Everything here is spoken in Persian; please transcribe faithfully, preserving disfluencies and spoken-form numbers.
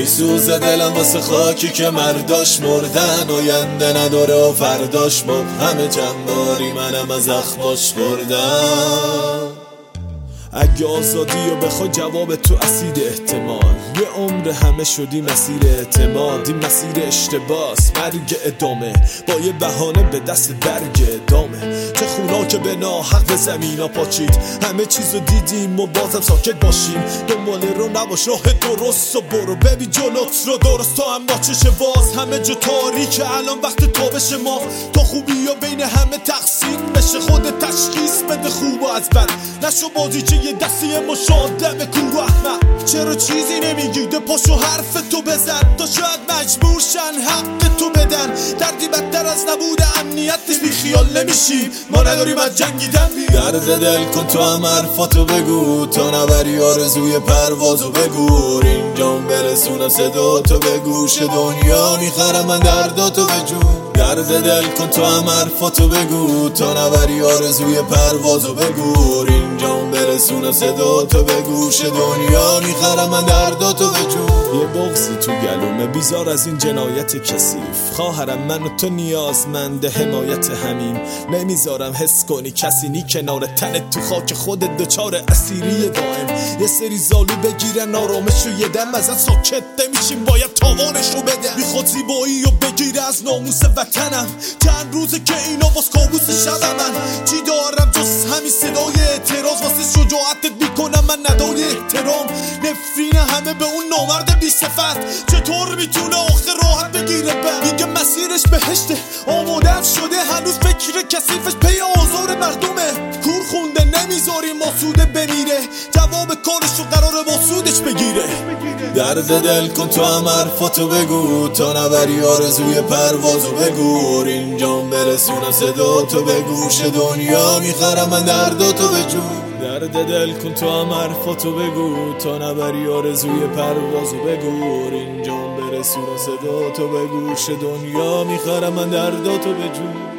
میسوزه دلم واسه خاکی که مرداش مردن، آینده نداره و فرداش ما همه جنباری منم از زخماش خوردم. اگه آزادی و بخوای جواب تو اسید احتمال، یه عمر همه شدی مسیر اعتماد، این مسیر اشتباس مرگ ادامه با یه بهانه به دست درگ ادامه. چه خونا که به ناحق به زمینا پاچید، همه چیزو دیدیم و بازم ساکت باشیم. دنبال رو نباش راه درست و برو ببین جلوت رو درست، تا هم با چش باز همه جا تاریکه الان وقت تابش ما. تا خوبی یا بین همه تقسیم بشه، خود تشخیص بده خوب و از بد، نشو بازی چه یه دستی مشاهده کورو احمد. چرا چیزی نمیگی ده پاشو حرف تو بزن، تا شاید مجبور شن حق تو بدن. دردی بدتر از نبود امنیت بی خیال نمیشیم، ما نداریم از جنگیدن. درد دل کن تو هم حرفاتو بگو، تا نبری آرزوی پروازو بگو. اینجام برسونم صدا تو به گوش دنیا، میخرم من درداتو بجو. درد دل کن تو هم حرفاتو بگو، تا نبری آرزوی پروازو بگو. اینجام برسونم صدا تو به گوش دنیا، میخرم من درداتو بجو. یه بغضی تو گلومه بیزار از این جنایت کثیف، خواهرم من و تو نیازمند حمایت همین. نمیذارم حس کنی کسی نی کنار تنت، تو خاک خودت دچار اسیری دائم. یه سری زالو بگیرن آرامشو یه دم، ازت ساکت نمیشیم باید تاوانشو بده. میخواد زیبایی و بگیره از ناموس وطنم، چند روزه که اینا باز کابوس شب من. چی دارم جز همین صدای اعتراض، واسه شجاعتت میکنم من ندای احترام. نفرین همه به اون نامرد بی صفت، چطور میتونه آخر راحت بگیره بر میگه مسیرش بهشته. آمادم شده هنوز فکر کثیفش پی آزار مردمه. کور خونده نمیذاریم آسوده بمیره، جواب کارشو قراره با سودش بگیره. درد دل کن تو هم حرفاتو بگو، تا نبری آرزوی پروازو بگو. اینجام برسونم صدا تو به گوش دنیا، میخرم من درداتو بجو. درد دل کن تو هم حرفاتو بگو، تا نبری آرزوی پروازو بگو. اینجام برسونم صدا تو به گوش دنیا، میخرم من درداتو بجو.